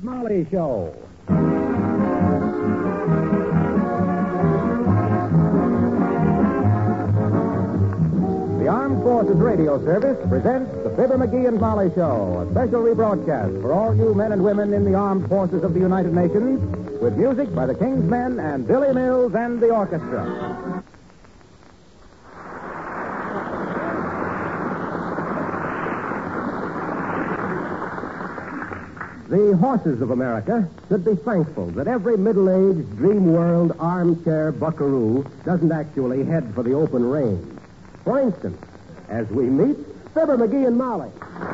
Molly Show. The Armed Forces Radio Service presents the Fibber McGee and Molly Show, a special rebroadcast for all you men and women in the Armed Forces of the United Nations, with music by the King's Men and Billy Mills and the orchestra. The horses of America should be thankful that every middle-aged, dream world, armchair buckaroo doesn't actually head for the open range. For instance, as we meet Fibber McGee and Molly.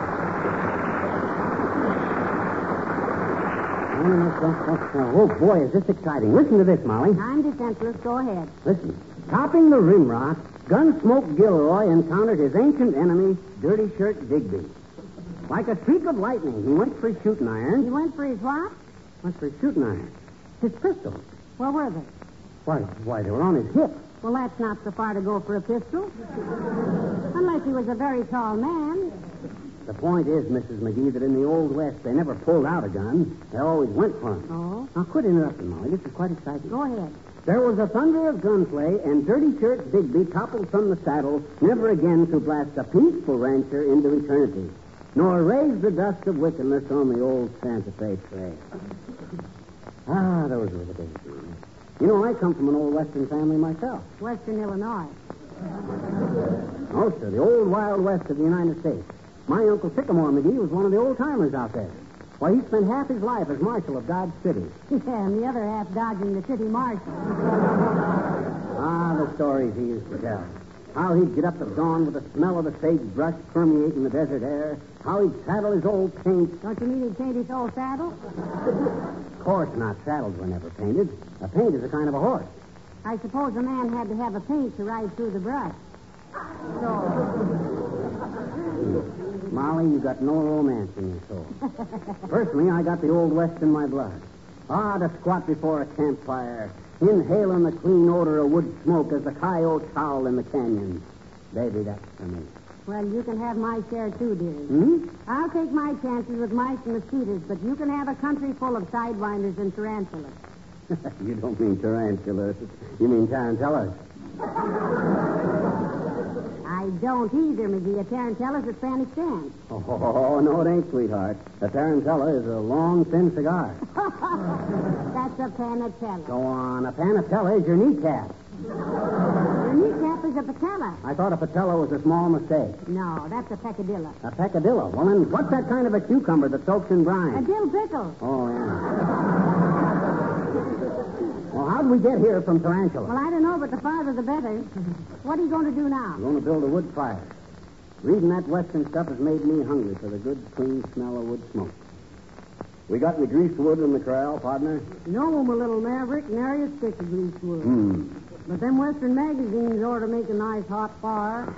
Oh, boy, is this exciting. Listen to this, Molly. I'm defenseless. Go ahead. Listen. Topping the Rimrock, Gunsmoke Gilroy encountered his ancient enemy, Dirty Shirt Digby. Like a streak of lightning, he went for his shooting iron. He went for his what? Went for his shooting iron. His pistols. Where were they? Why, they were on his hip. Well, that's not so far to go for a pistol. Unless he was a very tall man. The point is, Mrs. McGee, that in the Old West, they never pulled out a gun. They always went for them. Oh? Now, quit interrupting, Molly. This is quite exciting. Go ahead. There was a thunder of gunplay, and Dirty Shirt Digby toppled from the saddle, never again to blast a peaceful rancher into eternity, nor raise the dust of wickedness on the old Santa Fe trail. Ah, those were the days. You know, I come from an old Western family myself. Western Illinois. Oh, sir, the old Wild West of the United States. My Uncle Sycamore McGee was one of the old-timers out there. Why, he spent half his life as marshal of Dodge City. Yeah, and the other half dodging the city marshal. Ah, the stories he used to tell. How he'd get up at dawn with the smell of the sagebrush permeating the desert air. How he'd saddle his old paint. Don't you mean he'd paint his old saddle? Of course not. Saddles were never painted. A paint is a kind of a horse. I suppose a man had to have a paint to ride through the brush. Molly, you got no romance in your soul. Personally, I got the Old West in my blood. Ah, to squat before a campfire, inhaling the clean odor of wood smoke as the coyotes howl in the canyon. Baby, that's for me. Well, you can have my share, too, dearie. I'll take my chances with mice and mosquitoes, but you can have a country full of sidewinders and tarantulas. You don't mean tarantulas. You mean tarantellas. I don't either, McGee. A tarantella's a Spanish dance. Oh, no, it ain't, sweetheart. A tarantella is a long, thin cigar. That's a panatella. Go on. A panatella is your kneecap. Your kneecap is a patella. I thought a patella was a small mistake. No, that's a peccadillo. A peccadillo? Well, then, what's that kind of a cucumber that soaks in brine? A dill pickle. Oh, yeah. Well, how'd we get here from tarantula? Well, I don't know, but the farther the better. What are you going to do now? I'm going to build a wood fire. Reading that Western stuff has made me hungry for the good, clean smell of wood smoke. We got any greased wood in the corral, partner? No, my little maverick, nary a stick of greased wood. But them Western magazines ought to make a nice hot fire.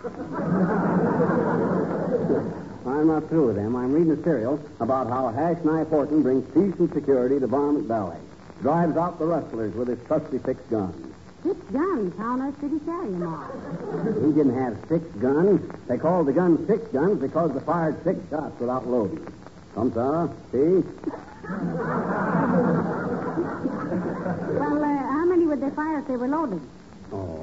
I'm not through with them. I'm reading a serial about how Hash Knife Horton brings peace and security to Varmint Valley. Drives out the rustlers with his trusty fixed guns. 6 guns. How on earth did he carry them all? He didn't have 6 guns. They called the guns 6 guns because they fired 6 shots without loading. Come, Sarah. See? Well, how many would they fire if they were loaded? Oh.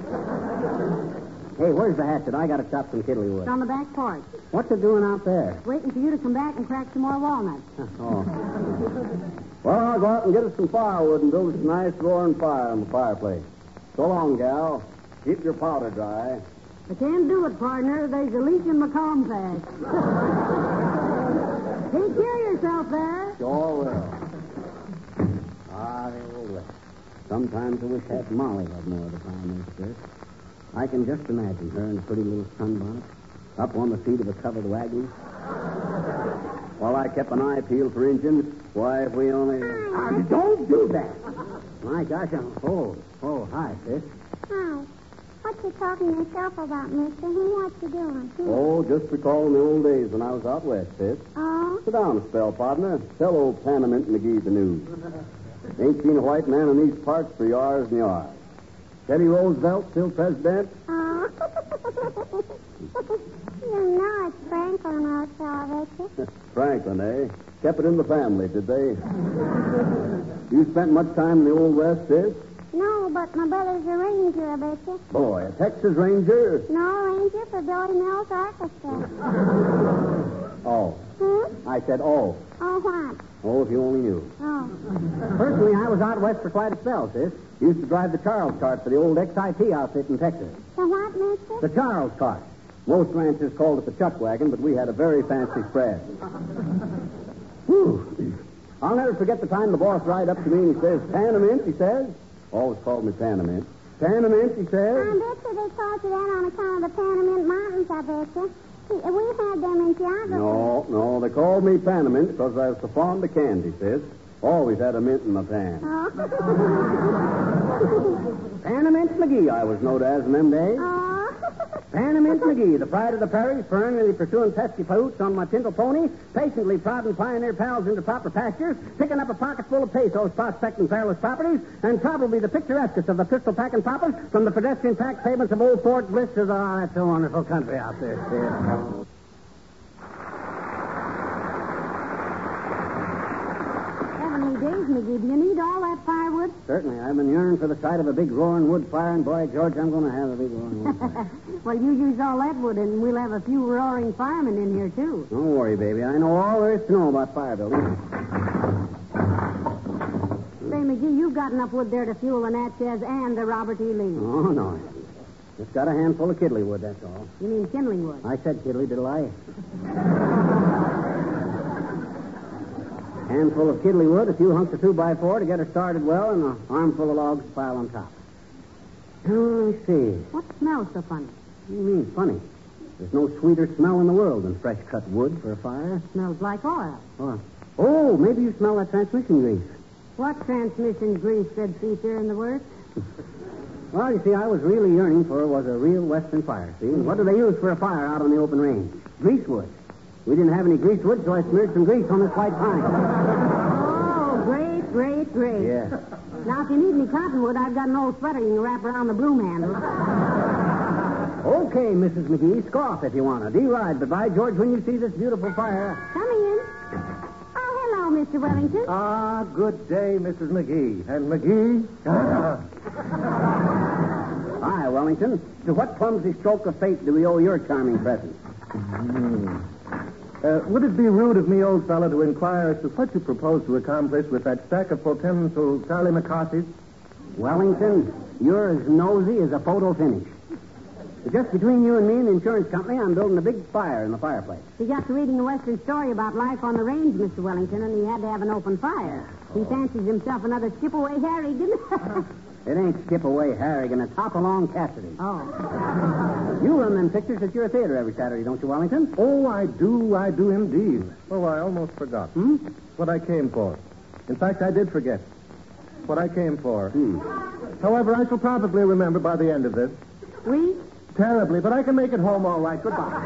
Hey, where's the hatchet? I got to chop some kiddly wood. It's on the back porch. What's it doing out there? Waiting for you to come back and crack some more walnuts. Oh. Well, I'll go out and get us some firewood and build us a nice roaring fire on the fireplace. So long, gal. Keep your powder dry. I can't do it, partner. There's a leak in my compass. Take care of yourself there. Sure will. Ah, the Old West. Sometimes I wish that Molly had more of the time in this. I can just imagine her in a pretty little sunbonnet, up on the seat of a covered wagon. While I kept an eye peeled for Indians, why, if we only... don't do that! My gosh, hi, sis. Hi. What you talking to yourself about, mister? What you doing? Oh, just recalling the old days when I was out west, sis. Oh? Sit down a spell, partner. Tell old Panamint McGee the news. Ain't seen a white man in these parts for years and years. Teddy Roosevelt still president? Oh. You know it's Franklin Roosevelt, ain't you? Franklin, eh? Kept it in the family, did they? You spent much time in the Old West, sis? No, but my brother's a ranger, I bet you. Boy, a Texas Ranger? No, ranger for Billy Mills Orchestra. Oh. I said, oh. Oh, what? Oh, if you only knew. Oh. Personally, I was out west for quite a spell, sis. Used to drive the Charles cart for the old XIT outfit in Texas. The what, mister? The Charles cart. Most ranchers called it the chuck wagon, but we had a very fancy spread. Whew. I'll never forget the time the boss ride up to me and he says, Panamint, he says. Always called me Panamint. Panamint, he says. I bet you they called you that on account of the Panamint Mountains, I bet you. We've had them in geography. No, they called me Panamint because I was so fond of candy, sis. Always had a mint in my pan. Oh. Panamint McGee, I was known as in them days. Oh. Panamint McGee, the pride of the prairies, perennially pursuing pesky poots on my Tinto pony, patiently prodding pioneer pals into proper pastures, picking up a pocket full of pesos, prospecting perilous properties, and probably the picturesquest of the pistol-packing papas from the pedestrian-packed pavements of Old Fort Bliss to the... Oh, that's a wonderful country out there, sis. Heavenly days, McGee. Do you need all that firewood? Certainly. I've been yearning for the sight of a big roaring wood fire, and boy, George, I'm going to have a big roaring wood fire. Well, you use all that wood, and we'll have a few roaring firemen in here, too. Don't worry, baby. I know all there is to know about fire building. Say, McGee, you've got enough wood there to fuel the Natchez and the Robert E. Lee. Oh, no. Just got a handful of kiddly wood, that's all. You mean kindling wood? I said kiddly, did I? Handful of kiddly wood, a few hunks of 2x4 to get her started well, and an armful of logs to pile on top. Now, let me see. What smells so funny? What do you mean, funny? There's no sweeter smell in the world than fresh cut wood for a fire. Smells like oil. Oh, maybe you smell that transmission grease. What transmission grease, said Peter in the word? Well, you see, I was really yearning for was a real western fire, see? And what do they use for a fire out on the open range? Greasewood. We didn't have any greasewood, so I smeared some grease on this white pine. Oh, great, great, great. Yeah. Now, if you need any cottonwood, I've got an old sweater you can wrap around the broom handle. Okay, Mrs. McGee, scoff if you want to. D-ride, but by George, when you see this beautiful fire... Coming in. Oh, hello, Mr. Wellington. Ah, good day, Mrs. McGee. And McGee? Hi, Wellington. To what clumsy stroke of fate do we owe your charming presence? Would it be rude of me, old fellow, to inquire as to what you propose to accomplish with that stack of potential Charlie McCarthy's? Wellington, you're as nosy as a photo finish. Just between you and me and the insurance company, I'm building a big fire in the fireplace. He got to reading a Western story about life on the range, Mr. Wellington, and he had to have an open fire. He fancies himself another Skip-Away Harrigan. It ain't Skip-Away Harrigan, it's Hop-Along Cassidy. Oh. You run them pictures at your theater every Saturday, don't you, Wellington? Oh, I do indeed. Oh, I almost forgot. What I came for. In fact, I did forget what I came for. However, I shall probably remember by the end of this. We? Terribly, but I can make it home all right. Goodbye.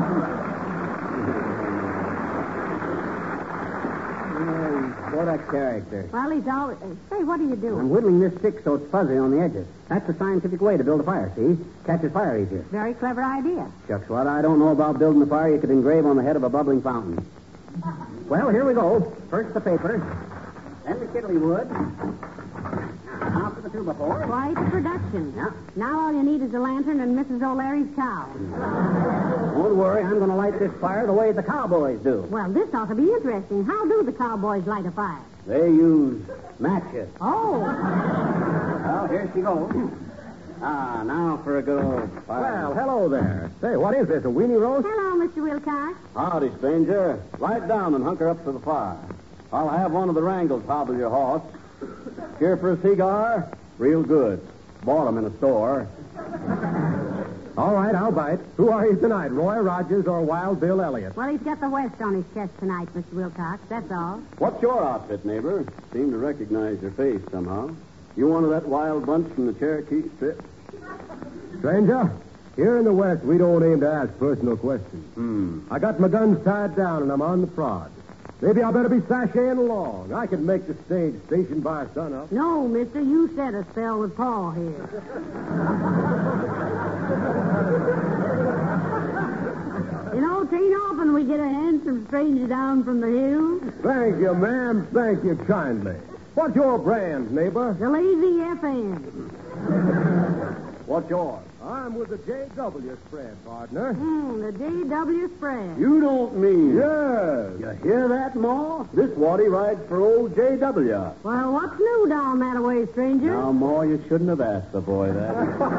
What a character. Well, he's always... Say, what are you doing? I'm whittling this stick so it's fuzzy on the edges. That's the scientific way to build a fire, see? Catches fire easier. Very clever idea. Shucks, what I don't know about building a fire you could engrave on the head of a bubbling fountain. Well, here we go. First the paper, then the kiddly wood. Now for the 2x4. Quite a production. Yeah. Now all you need is a lantern and Mrs. O'Leary's cow. Don't worry, I'm going to light this fire the way the cowboys do. Well, this ought to be interesting. How do the cowboys light a fire? They use matches. Oh. Well, here she goes. Now for a good old fire. Well, hello there. Say, what is this, a weenie roast? Hello, Mr. Wilcox. Howdy, stranger. Lie down and hunker up to the fire. I'll have one of the wrangles hobble your horse. Care for a cigar? Real good. Bought 'em in a store. All right, I'll bite. Who are you tonight, Roy Rogers or Wild Bill Elliott? Well, he's got the West on his chest tonight, Mr. Wilcox. That's all. What's your outfit, neighbor? Seem to recognize your face somehow. You one of that wild bunch from the Cherokee Strip? Stranger, here in the West, we don't aim to ask personal questions. I got my guns tied down and I'm on the prod. Maybe I better be sashaying along. I can make the stage station by sunup. No, mister, you said a spell with Paul here. You know, 'tain't often we get a handsome stranger down from the hills. Thank you, ma'am. Thank you kindly. What's your brand, neighbor? The Lazy FN. What's yours? I'm with the J.W. spread, partner. The JW spread. You don't mean... Yes. You hear that, Ma? This Waddy rides for old J.W. Well, what's new down that way, stranger? Now, Ma, you shouldn't have asked the boy that.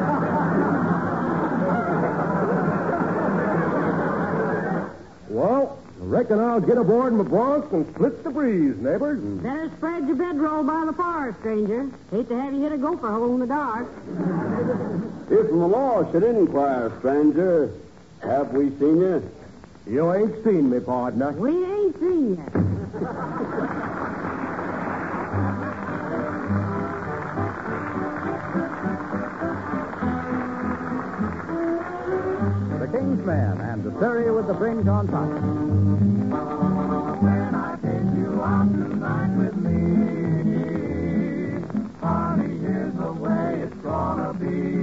Well, I reckon I'll get aboard my broncs and split the breeze, neighbors. Better spread your bedroll by the fire, stranger. Hate to have you hit a gopher hole in the dark. If the law should inquire, stranger, have we seen you? You ain't seen me, partner. We ain't seen you. The King's Man and the Surrey with the fringe on top. When I take you out tonight with me, honey, here's the way it's gonna be.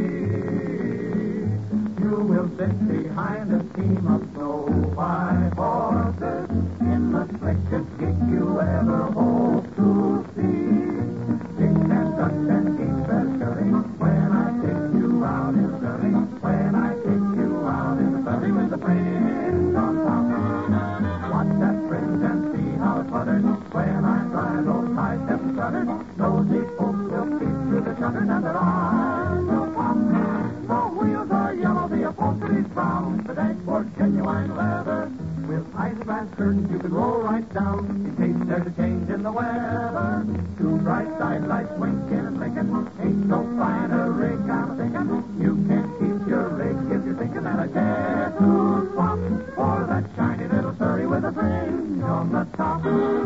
You will sit behind a team of snow white horses in the slickest gig you ever hope to see. Dick and duck and keep their scurry when I take you out in Surrey. When I take you out in Surrey with the fringe on top. Watch that fringe and see how it flutters when I drive those high-step strutters. Nosy folks will peep through the shutters and their eyes will pop. The wheels are yellow, the upholstery's brown, the dashboard's genuine leather. With eyeglass curtains you can roll right down in case there's a change in the weather. Two bright side lights winking and blinking, ain't no finer rig I'm thinking. You can't keep your rig if you're thinking that I care to swap for that shiny little Surrey with a fringe on the top.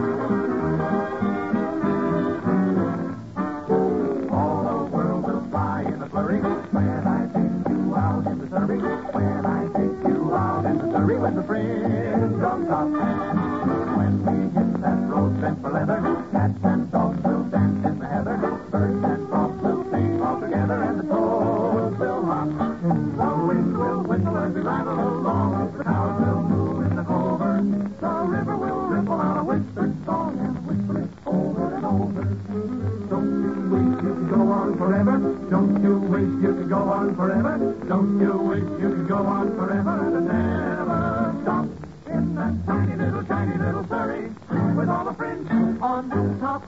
All the world will fly in a flurry when I take you out in the Surrey. When I take you out in the Surrey with the fringe on top. When we hit that road bent for leather, cats and dogs will dance in the heather. Birds and frogs will sing all together, and the toads will hop. The wind will whistle as we rattle along. The cows will moo in the clover. The river will ripple out a whispered song and whisper it over and over. Don't you wish you could go on forever? Don't you wish you could go on forever? Don't you wish you could go on forever and never stop? In that shiny little Surrey with all the fringe on the top.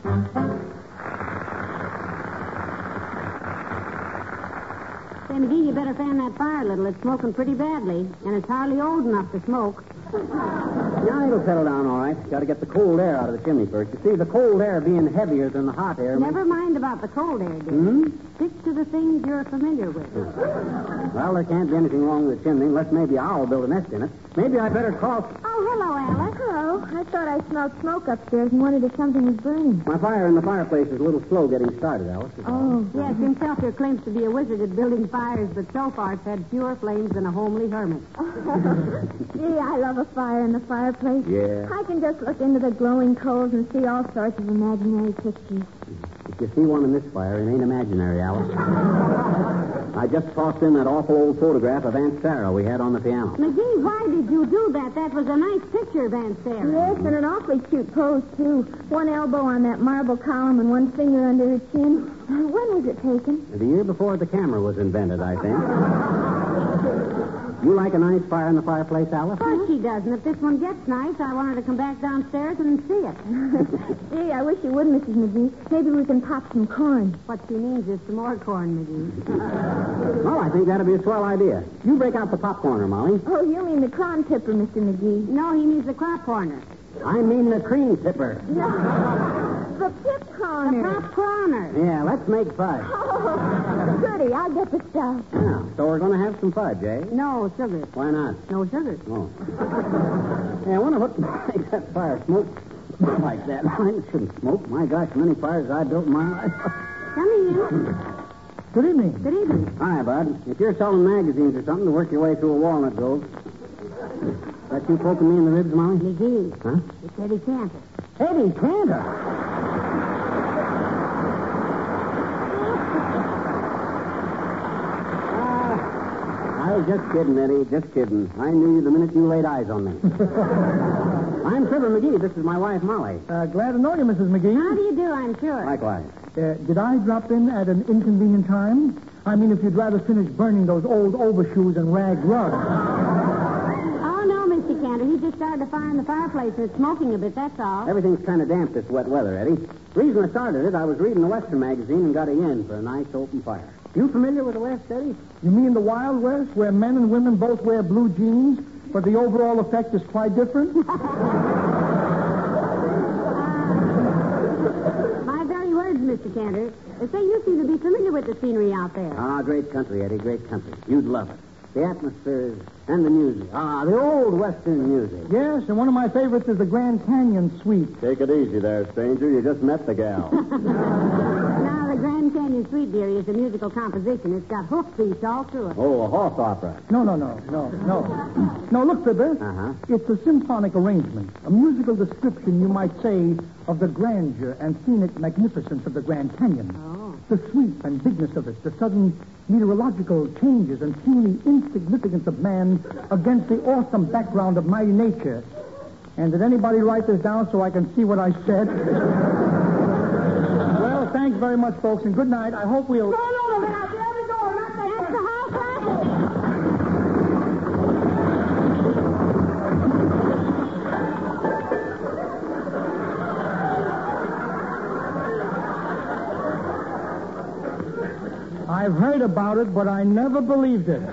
Say, McGee, you better fan that fire a little. It's smoking pretty badly, and it's hardly old enough to smoke. Yeah, it'll settle down all right. Got to get the cold air out of the chimney first. You see, the cold air being heavier than the hot air... Never mind about the cold air, dear. Stick to the things you're familiar with. Well, there can't be anything wrong with the chimney unless maybe I'll build a nest in it. Maybe I better call... Oh, hello, Alice. Hello. I thought I smelled smoke upstairs and wondered if something was burning. My fire in the fireplace is a little slow getting started, Alice. Oh. Yes, himself here claims to be a wizard at building fires, but so far it's had fewer flames than a homely hermit. Gee, I love a fire in the fireplace. Yeah. I can just look into the glowing coals and see all sorts of imaginary pictures. If you see one in this fire, it ain't imaginary, Alice. I just tossed in that awful old photograph of Aunt Sarah we had on the piano. McGee, why did you do that? That was a nice picture of Aunt Sarah. Yes, and an awfully cute pose, too. One elbow on that marble column and one finger under her chin. When was it taken? The year before the camera was invented, I think. You like a nice fire in the fireplace, Alice? Of course she does, and if this one gets nice, I want her to come back downstairs and see it. Gee, I wish you would, Mrs. McGee. Maybe we can pop some corn. What she means is some more corn, McGee. Well, I think that'd be a swell idea. You break out the popcorner, Molly. Oh, you mean the corn tipper, Mr. McGee. No, he means the crop corner. I mean the cream tipper. No, the pip The corner. crop corner. Yeah, let's make fudge. Oh, goody, I'll get the stuff. Yeah, so we're going to have some fudge, eh? No sugar. Why not? No sugar. Oh. Yeah, I wonder what makes that fire smoke like that. Mine shouldn't smoke. My gosh, many fires I built in my life. Come in. Good evening. Good evening. Hi, Bud. If you're selling magazines or something to work your way through a walnut grove, that you poking me in the ribs, Molly? McGee. Huh? It's Eddie Cantor. Eddie Cantor. I was just kidding, Eddie. Just kidding. I knew you the minute you laid eyes on me. I'm Fibber McGee. This is my wife, Molly. Glad to know you, Mrs. McGee. How do you do, I'm sure. Likewise. Did I drop in at an inconvenient time? I mean, if you'd rather finish burning those old overshoes and rag rugs. Oh, no, Mr. Cantor. He just started a fire in the fireplace and it's smoking a bit, that's all. Everything's kind of damp this wet weather, Eddie. The reason I started it, I was reading the Western magazine and got a yen for a nice open fire. You familiar with the West, Eddie? You mean the Wild West, where men and women both wear blue jeans, but the overall effect is quite different? My very words, Mr. Cantor. They say you seem to be familiar with the scenery out there. Ah, great country, Eddie, great country. You'd love it. The atmosphere and the music. Ah, the old Western music. Yes, and one of my favorites is the Grand Canyon Suite. Take it easy there, stranger. You just met the gal. Now, the Grand Canyon Suite, dearie, is a musical composition. It's got hoofbeats all through it. Oh, a horse opera. No. No, look, Fibber. Uh-huh. It's a symphonic arrangement, a musical description, you might say, of the grandeur and scenic magnificence of the Grand Canyon. Oh. The sweep and bigness of it, the sudden meteorological changes and puny insignificance of man against the awesome background of mighty nature. And did anybody write this down so I can see what I said? Well, thanks very much, folks, and good night. I hope we'll... That's the house, Racket. I've heard about it, but I never believed it.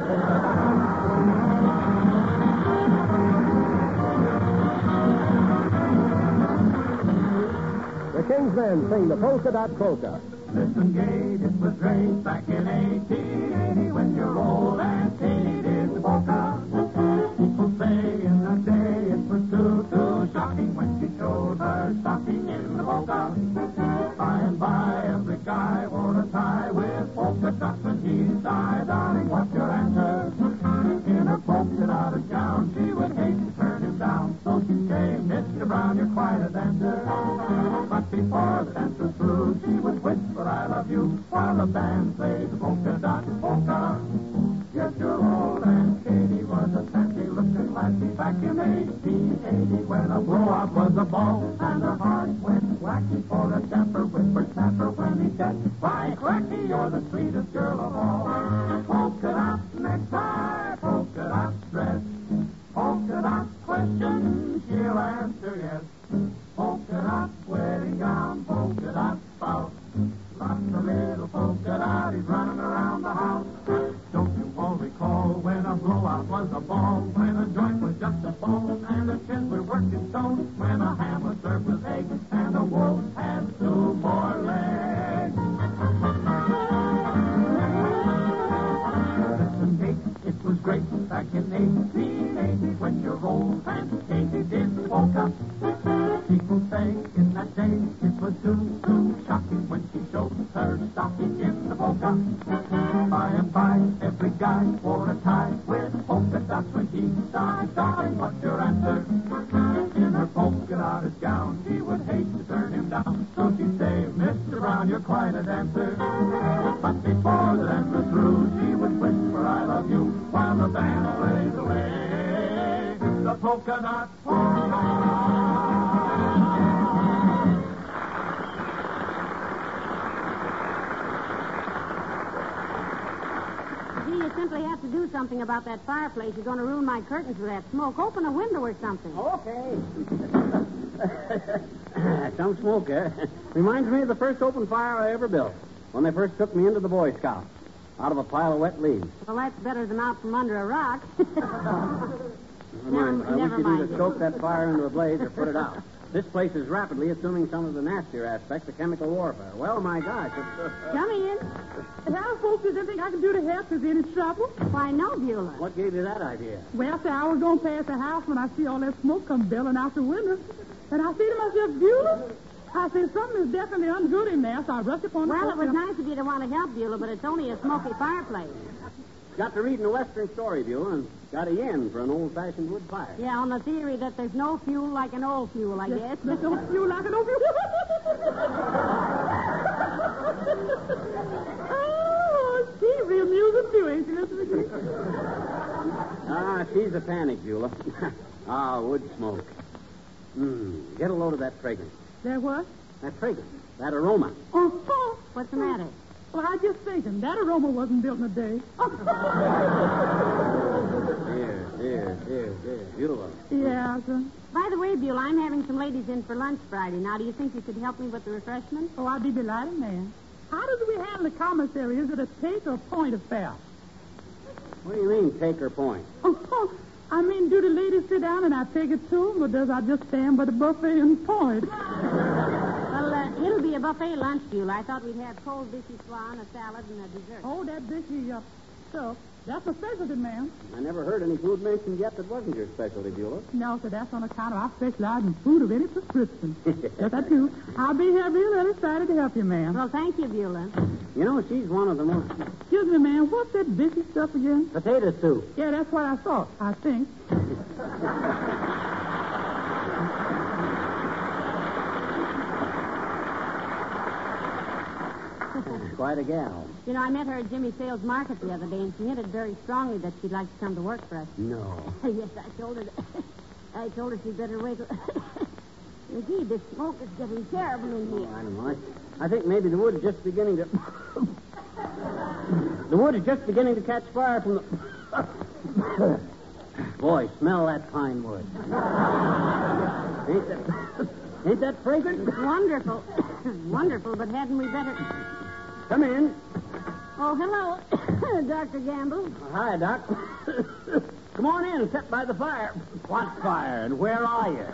The King's Men sing the Polka Dot Polka. Listen, Gate, it was great back in 1880 when your old Aunt Kate did the polka. People say in the day it was too shocking when she showed her stocking in the polka. By and by, every guy wore a tie with polka dots when he died. Darling, what's your answer? In her polka dotted gown, she would hate to turn him down. So she'd say, Mr. Brown, you're quite a dancer. But before the dance was through, she would whisper, I love you, while the band played the polka dot polka. Yes, your old Aunt Katie was a fancy-looking lassie back in 1880 when a blow-up was a ball and her heart went wacky for a damper whispered snapper when he said, by cracky, you're the sweetest girl of all. Polka dot necktie, polka dot dress, polka dot question, she'll answer yes. Polka dot wedding gown, polka dot spout. Lots of little polka dotties running around the house. Don't you all recall when a blowout was a ball, when a joint was just a bone, and a chiseler worked in stone, when a ham was served with eggs, and a wolf had 2 more legs. Listen, Kate, it was great back in 1880 when your old Aunt Katie did the polka. People say in that day it was too shocking when she showed her stocking in the polka. By and by, every guy wore a tie with polka dots when he died. Darling, what's your answer? In her polka dotted gown, she would hate to turn him down. So she'd say, Mr. Brown, you're quite a dancer. But before the dance was through, she would whisper, I love you, while the band plays away the polka dot polka. You simply have to do something about that fireplace. You're going to ruin my curtains with that smoke. Open a window or something. Okay. Some smoke, eh? Reminds me of the first open fire I ever built, when they first took me into the Boy Scouts, out of a pile of wet leaves. Well, that's better than out from under a rock. Never mind. I wish you'd either mind. stoke that fire into a blaze or put it out. This place is rapidly assuming some of the nastier aspects of chemical warfare. Well, my gosh, it's... Come in. Now, folks, is there anything I can do to help? Is there any trouble? Why, no, Beulah. What gave you that idea? Well, sir, I was going to pass the house when I see all that smoke come billowing out the window. And I say to myself, Beulah, I said, something is definitely ungood in there, so I rushed upon the Well, it was porch. nice of you to want to help, Beulah, but it's only a smoky fireplace. Got to reading a Western story, Beulah, and got a yen for an old-fashioned wood fire. Yeah, on the theory that there's no fuel like an old fuel, I guess. There's no fuel like an old fuel. Oh, she's real music too, ain't she, Mr. McGee? a tonic, Beulah. Wood smoke. Get a load of that fragrance. There what? That fragrance. That aroma. Oh, what's the matter? Well, I just thinking, that aroma wasn't built in a day. Dear. Beautiful. Yeah, sir. By the way, Beulah, I'm having some ladies in for lunch Friday. Now, do you think you could help me with the refreshments? Oh, I'd be delighted, ma'am. How does we handle the commissary? Is it a take or point affair? What do you mean, take or point? Oh, I mean, do the ladies sit down and I take it to them, or does I just stand by the buffet and point? Well, it'll be a buffet lunch, Beulah. I thought we'd have cold bishy swan, a salad, and a dessert. Oh, that bishy stuff. That's a specialty, ma'am. I never heard any food mentioned yet that wasn't your specialty, Beulah. No, sir, that's on account of I specialize in food of any prescription. Yes, I do. I'll be here really excited to help you, ma'am. Well, thank you, Beulah. You know, she's one of the most... Excuse me, ma'am. What's that bishy stuff again? Potato soup. Yeah, that's what I thought, I think. Quite a gal. You know, I met her at Jimmy Sales Market the other day, and she hinted very strongly that she'd like to come to work for us. No. Yes, I told her she'd better wait. Gee, this smoke is getting terrible in here. I don't know. I think maybe the wood is just beginning to... The wood is just beginning to catch fire from the... Boy, smell that pine wood. Ain't that fragrant? It's wonderful. Wonderful, but hadn't we better... Come in. Oh, hello, Dr. Gamble. Hi, Doc. Come on in, sit by the fire. What fire, and where are you?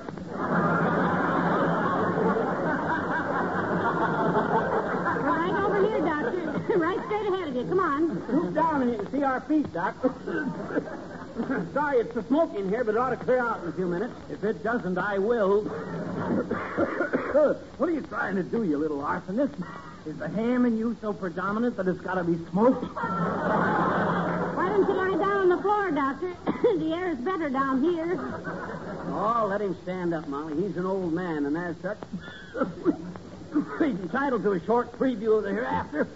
Right over here, Doctor. Right straight ahead of you. Come on. Move down and you can see our feet, Doc. Sorry, it's the smoke in here, but it ought to clear out in a few minutes. If it doesn't, I will. What are you trying to do, you little arsonist? Is the ham in you so predominant that it's got to be smoked? Why don't you lie down on the floor, Doctor? The air is better down here. Oh, let him stand up, Molly. He's an old man, and as such, he's entitled to a short preview of the hereafter.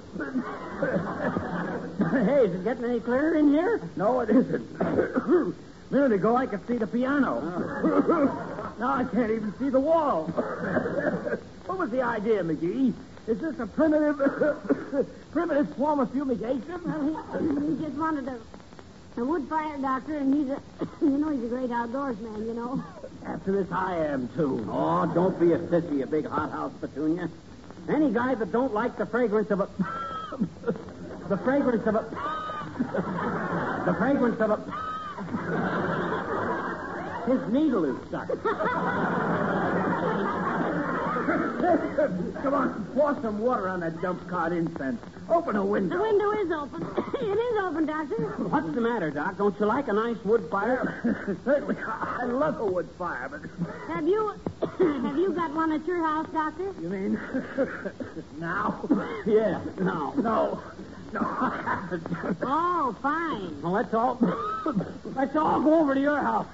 Hey, is it getting any clearer in here? No, it isn't. A minute ago, I could see the piano. Now I can't even see the wall. What was the idea, McGee? Is this a primitive form of fumigation? He just wanted a wood fire, Doctor, and he's a great outdoors man, you know. After this, I am, too. Oh, don't be a sissy, you big hothouse petunia. Any guy that don't like the fragrance of a... The fragrance of a... His needle is stuck. Come on, pour some water on that dump cart incense. Open a window. The window is open. It is open, Doctor. What's the matter, Doc? Don't you like a nice wood fire? Certainly. I love a wood fire, but... Have you got one at your house, Doctor? You mean now? Yeah, now. No. Oh, fine. Well, let's all go over to your house.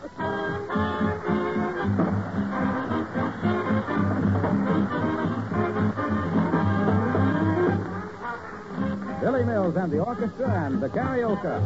Billy Mills and the orchestra and the karaoke.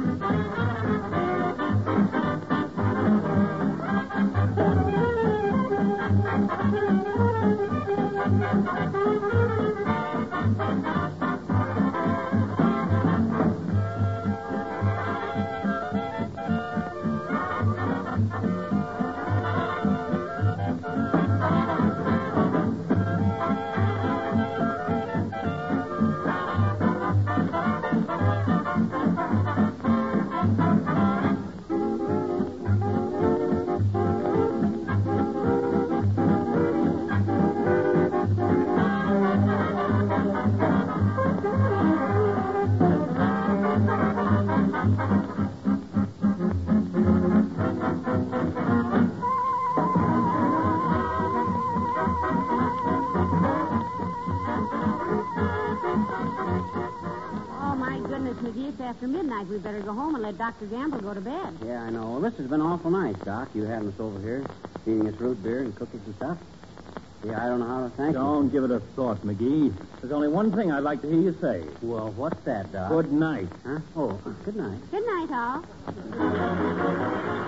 McGee, it's after midnight. We better go home and let Dr. Gamble go to bed. Yeah, I know. Well, this has been awful nice, Doc. You having us over here, feeding us root beer and cookies and stuff. Yeah, I don't know how to thank you. Don't give it a thought, McGee. There's only one thing I'd like to hear you say. Well, what's that, Doc? Good night. Huh? Oh, good night. Good night, all.